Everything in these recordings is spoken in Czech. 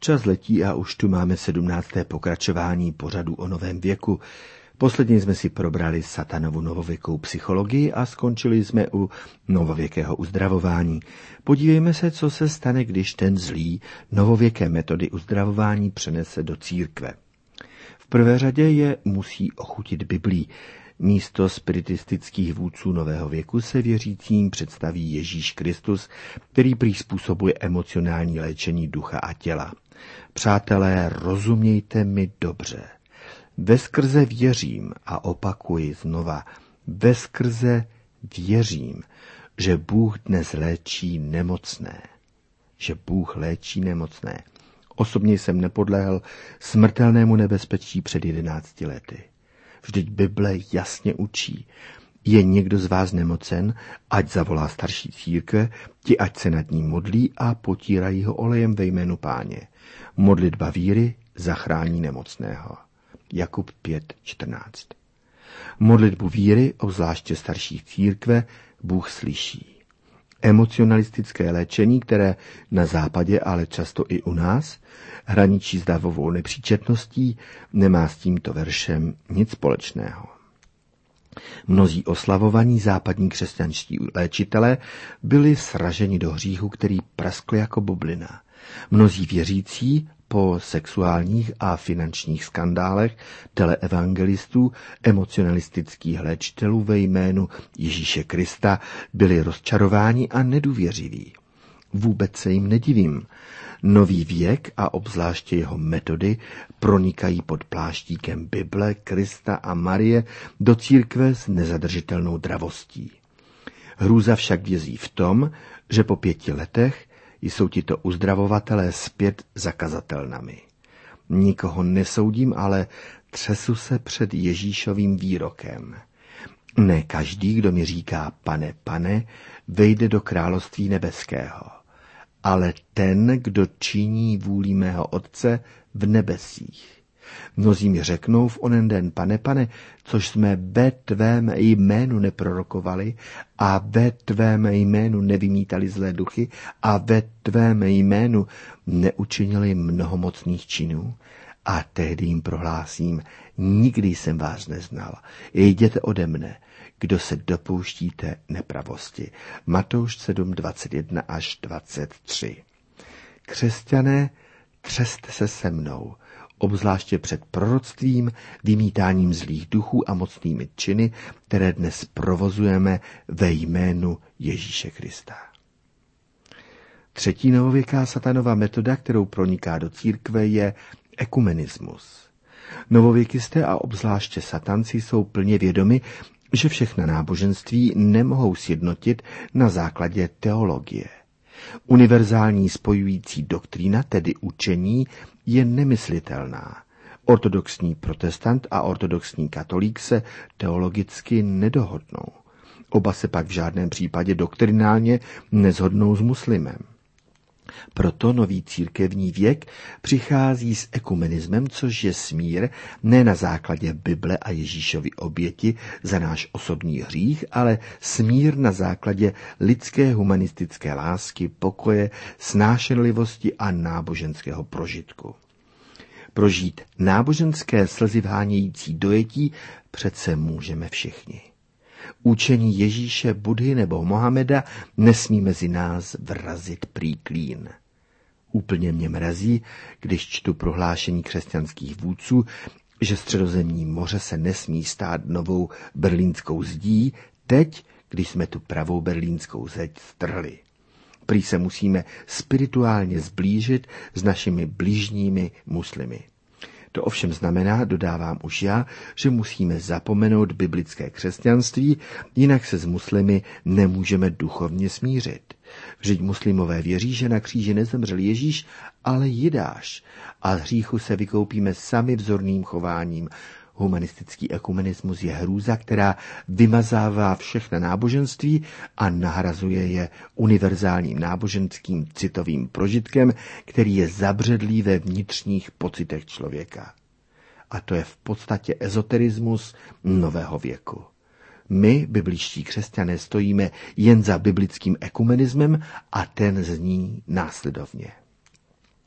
Čas letí a už tu máme 17. pokračování pořadu o novém věku. Posledně jsme si probrali Satanovu novověkou psychologii a skončili jsme u novověkého uzdravování. Podívejme se, co se stane, když ten zlý novověké metody uzdravování přenese do církve. V prvé řadě je musí ochutit Biblí. Místo spiritistických vůdců nového věku se věřícím představí Ježíš Kristus, který prý způsobuje emocionální léčení ducha a těla. Přátelé, rozumějte mi dobře. Veskrze věřím a opakuji znova, veskrze věřím, že Bůh dnes léčí nemocné. Že Bůh léčí nemocné. Osobně jsem nepodlehl smrtelnému nebezpečí před 11 lety. Vždyť Bible jasně učí. Je někdo z vás nemocen, ať zavolá starší církve, ti ať se nad ním modlí a potírají ho olejem ve jménu Páně. Modlitba víry zachrání nemocného. Jakub 5:14. Modlitbu víry, obzvláště starších církve, Bůh slyší. Emocionalistické léčení, které na západě, ale často i u nás, hraničí s davovou nepříčetností, nemá s tímto veršem nic společného. Mnozí oslavovaní západní křesťanští léčitelé byli sraženi do hříchu, který praskl jako bublina. Mnozí věřící po sexuálních a finančních skandálech teleevangelistů, emocionalistických léčitelů ve jménu Ježíše Krista byli rozčarováni a nedůvěřiví. Vůbec se jim nedivím. Nový věk a obzvláště jeho metody pronikají pod pláštíkem Bible, Krista a Marie do církve s nezadržitelnou dravostí. Hrůza však vězí v tom, že po 5 letech jsou tito uzdravovatelé zpět zakazatelnami. Nikoho nesoudím, ale třesu se před Ježíšovým výrokem. Ne každý, kdo mi říká pane, pane, vejde do království nebeského, ale ten, kdo činí vůli mého Otce v nebesích. Mnozí mi řeknou v onen den, pane, pane, což jsme ve tvém jménu neprorokovali a ve tvém jménu nevymítali zlé duchy a ve tvém jménu neučinili mnohomocných činů. A tehdy jim prohlásím, nikdy jsem vás neznal. Jděte ode mne, kdo se dopouštíte nepravosti. Matouš 7:21 až 23. Křesťané, třeste se se mnou, obzvláště před proroctvím, vymítáním zlých duchů a mocnými činy, které dnes provozujeme ve jménu Ježíše Krista. Třetí novověká satanova metoda, kterou proniká do církve, je ekumenismus. Novověkisté a obzvláště satanci jsou plně vědomi, že všechna náboženství nemohou sjednotit na základě teologie. Univerzální spojující doktrína, tedy učení, je nemyslitelná. Ortodoxní protestant a ortodoxní katolík se teologicky nedohodnou. Oba se pak v žádném případě doktrinálně nezhodnou s muslimem. Proto nový církevní věk přichází s ekumenismem, což je smír ne na základě Bible a Ježíšovy oběti za náš osobní hřích, ale smír na základě lidské humanistické lásky, pokoje, snášenlivosti a náboženského prožitku. Prožít náboženské slzy vhánějící dojetí přece můžeme všichni. Učení Ježíše, Budhy nebo Mohameda nesmí mezi nás vrazit prý klín. Úplně mě mrazí, když čtu prohlášení křesťanských vůdců, že Středozemní moře se nesmí stát novou berlínskou zdí, teď, když jsme tu pravou berlínskou zeď strhli. Prý se musíme spirituálně zblížit s našimi bližními muslimy. To ovšem znamená, dodávám už já, že musíme zapomenout biblické křesťanství, jinak se s muslimy nemůžeme duchovně smířit. Vždyť muslimové věří, že na kříži nezemřel Ježíš, ale Jidáš, a z hříchu se vykoupíme sami vzorným chováním. Humanistický ekumenismus je hrůza, která vymazává všechna náboženství a nahrazuje je univerzálním náboženským citovým prožitkem, který je zabředlý ve vnitřních pocitech člověka. A to je v podstatě ezoterismus nového věku. My, bibličtí křesťané, stojíme jen za biblickým ekumenismem a ten zní následovně.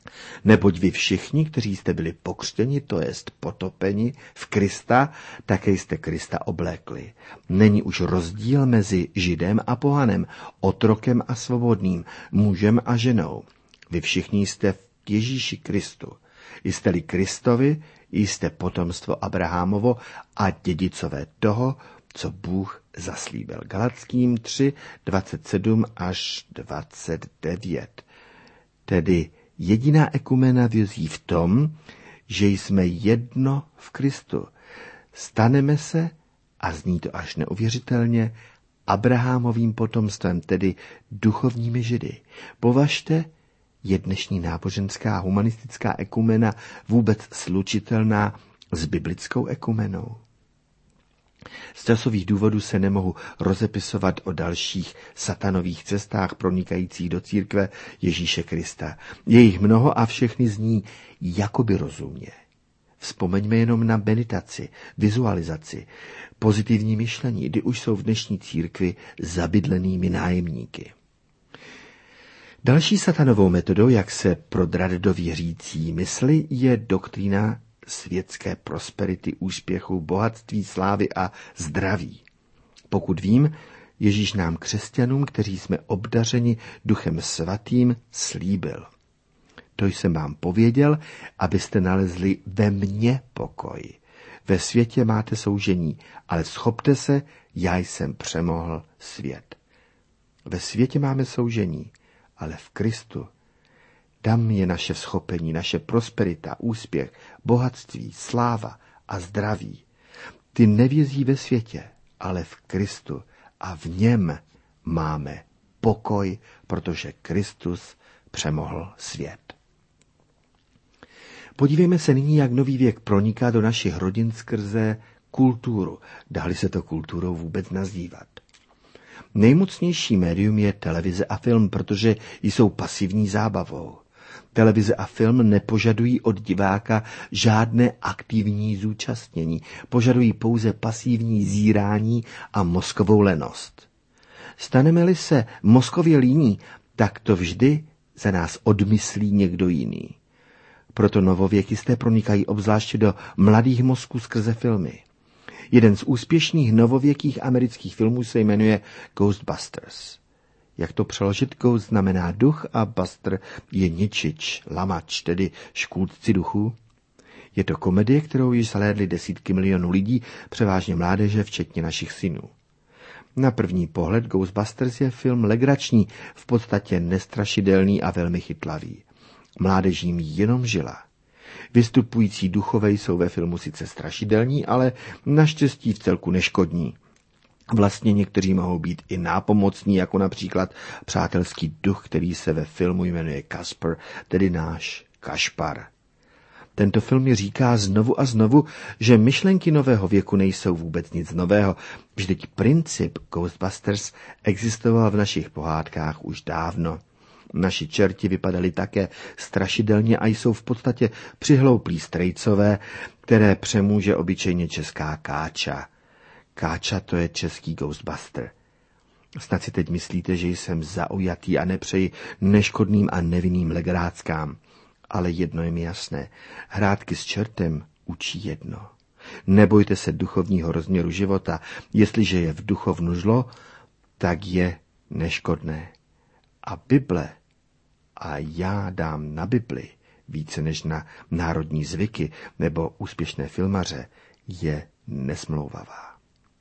Neboť vy všichni, kteří jste byli pokřtěni, to jest potopeni v Krista, také jste Krista oblékli. Není už rozdíl mezi Židem a pohanem, otrokem a svobodným, mužem a ženou. Vy všichni jste v Ježíši Kristu. Jste-li Kristovi, jste potomstvo Abrahamovo a dědicové toho, co Bůh zaslíbil. Galatským 3, 27 až 29. Tedy jediná ekumena vězí v tom, že jsme jedno v Kristu. Staneme se, a zní to až neuvěřitelně, Abrahamovým potomstvem, tedy duchovními Židy. Považte, je dnešní náboženská humanistická ekumena vůbec slučitelná s biblickou ekumenou? Z časových důvodů se nemohu rozepisovat o dalších satanových cestách pronikajících do církve Ježíše Krista. Je jich mnoho a všechny zní jakoby rozumně. Vzpomeňme jenom na meditaci, vizualizaci, pozitivní myšlení, kdy už jsou v dnešní církvi zabydlenými nájemníky. Další satanovou metodou, jak se prodrat do věřící mysli, je doktrína světské prosperity, úspěchu, bohatství, slávy a zdraví. Pokud vím, Ježíš nám křesťanům, kteří jsme obdařeni Duchem Svatým, slíbil. To jsem vám pověděl, abyste nalezli ve mně pokoj. Ve světě máte soužení, ale schopte se, já jsem přemohl svět. Ve světě máme soužení, ale v Kristu. Tam je naše vzchopení, naše prosperita, úspěch, bohatství, sláva a zdraví. Ty nevězí ve světě, ale v Kristu a v něm máme pokoj, protože Kristus přemohl svět. Podívejme se nyní, jak nový věk proniká do našich rodin skrze kulturu. Dá-li se to kulturou vůbec nazývat. Nejmocnější médium je televize a film, protože jsou pasivní zábavou. Televize a film nepožadují od diváka žádné aktivní zúčastnění, požadují pouze pasivní zírání a mozkovou lenost. Staneme-li se mozkově líní, tak to vždy za nás odmyslí někdo jiný. Proto novověkisté pronikají obzvláště do mladých mozků skrze filmy. Jeden z úspěšných novověkých amerických filmů se jmenuje Ghostbusters. Jak to přeložit? Ghost znamená duch a buster je ničič, lamač, tedy škůdci duchů. Je to komedie, kterou již zhlédly desítky milionů lidí, převážně mládeže, včetně našich synů. Na první pohled Ghostbusters je film legrační, v podstatě nestrašidelný a velmi chytlavý. Mládež jim jenom žila. Vystupující duchové jsou ve filmu sice strašidelní, ale naštěstí v celku neškodní. Vlastně někteří mohou být i nápomocní, jako například přátelský duch, který se ve filmu jmenuje Kasper, tedy náš Kašpar. Tento film mi říká znovu a znovu, že myšlenky nového věku nejsou vůbec nic nového. Vždyť princip Ghostbusters existoval v našich pohádkách už dávno. Naši čerti vypadali také strašidelně a jsou v podstatě přihlouplí strejcové, které přemůže obyčejně česká Káča. Káča, to je český Ghostbuster. Snad si teď myslíte, že jsem zaujatý a nepřeji neškodným a nevinným legráckám. Ale jedno je mi jasné. Hrátky s čertem učí jedno. Nebojte se duchovního rozměru života. Jestliže je v duchovnu zlo, tak je neškodné. A Bible, a já dám na Bibli více než na národní zvyky nebo úspěšné filmaře, je nesmlouvavá.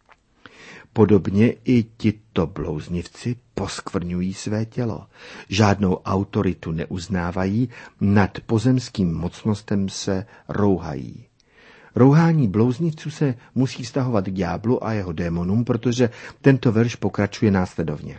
Podobně i tito blouznivci poskvrňují své tělo. Žádnou autoritu neuznávají, nad pozemským mocnostem se rouhají. Rouhání blouznivců se musí vztahovat k ďáblu a jeho démonům, protože tento verš pokračuje následovně.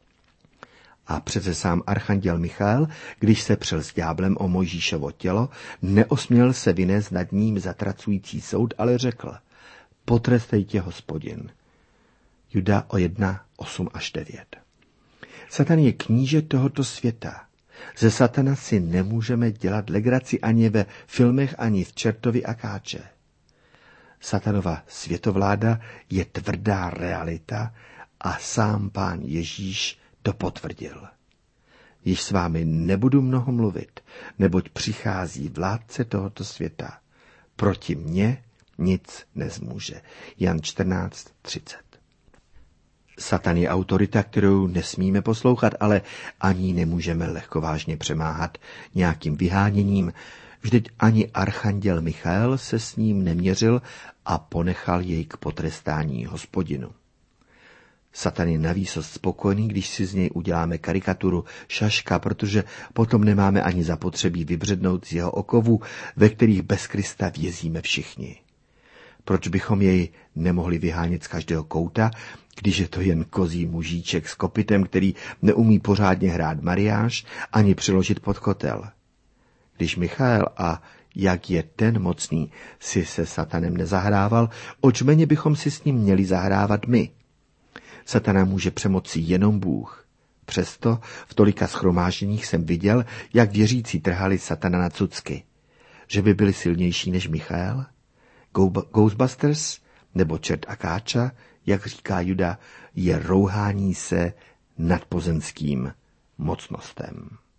A přece sám archanděl Michael, když se přel s ďáblem o Mojžíšovo tělo, neosměl se vynést nad ním zatracující soud, ale řekl: Potrestej tě, Hospodin. Juda o 1, 8 až 9. Satan je kníže tohoto světa. Ze satana si nemůžeme dělat legraci ani ve filmech, ani v Čertovi a Káče. Satanova světovláda je tvrdá realita a sám Pán Ježíš to potvrdil. již s vámi nebudu mnoho mluvit, neboť přichází vládce tohoto světa. Proti mně nic nezmůže. Jan 14:30. Satan je autorita, kterou nesmíme poslouchat, ale ani nemůžeme lehkovážně přemáhat nějakým vyháněním. Vždyť ani archanděl Michael se s ním neměřil a ponechal jej k potrestání Hospodinu. Satan je navýsost spokojený, když si z něj uděláme karikaturu šaška, protože potom nemáme ani zapotřebí vybřednout z jeho okovů, ve kterých bez Krista vězíme všichni. Proč bychom jej nemohli vyhánět z každého kouta, když je to jen kozí mužíček s kopytem, který neumí pořádně hrát mariáš ani přiložit pod kotel? Když Michael a jak je ten mocný, si se Satanem nezahrával, oč méně bychom si s ním měli zahrávat my. Satana může přemoci jenom Bůh. Přesto v tolika shromážděních jsem viděl, jak věřící trhali Satana na cucky. Že by byli silnější než Michael? Ghostbusters nebo čert a káča, jak říká Juda, je rouhání se nad pozemským mocnostem.